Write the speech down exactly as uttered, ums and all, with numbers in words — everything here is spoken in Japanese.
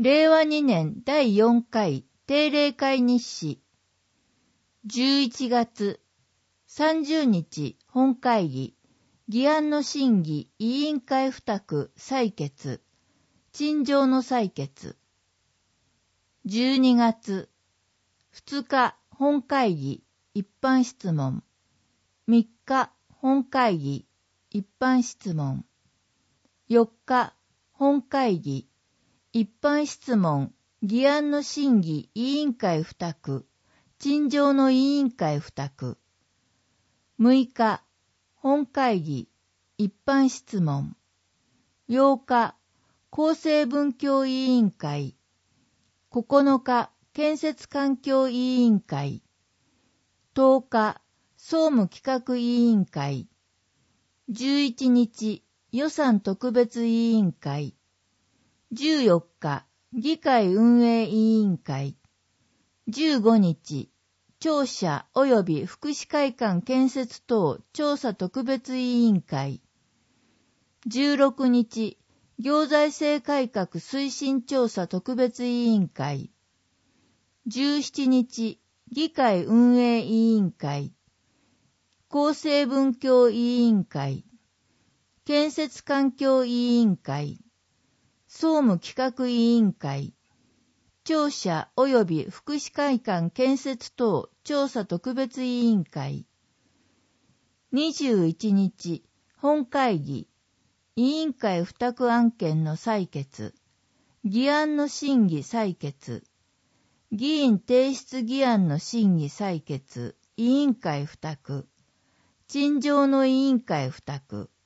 れいわにねんだいよんかい定例会日誌。じゅういちがつさんじゅうにち本会議、議案の審議委員会付託採決、陳情の採決。じゅうにがつふつか本会議一般質問。みっか本会議一般質問。よっか本会議一般質問議案の審議委員会付託、陳情の委員会付託。むいか本会議一般質問。ようか厚生文教委員会。ここのか建設環境委員会。とおか総務企画委員会。じゅういちにち予算特別委員会。じゅうよっか議会運営委員会。じゅうごにち庁舎及び福祉会館建設等調査特別委員会。じゅうろくにち行財政改革推進調査特別委員会。じゅうしちにち議会運営委員会。厚生文教委員会。建設環境委員会。総務企画委員会。庁舎及び福祉会館建設等調査特別委員会。にじゅういちにち本会議委員会付託案件の採決、議案の審議採決、議員提出議案の審議採決、委員会付託、陳情の委員会付託。